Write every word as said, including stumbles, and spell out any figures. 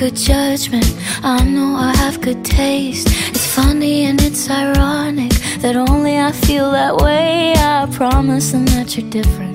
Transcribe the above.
good judgment, I know I have good taste. It's funny and it's ironic that only I feel that way. I promise them that you're different.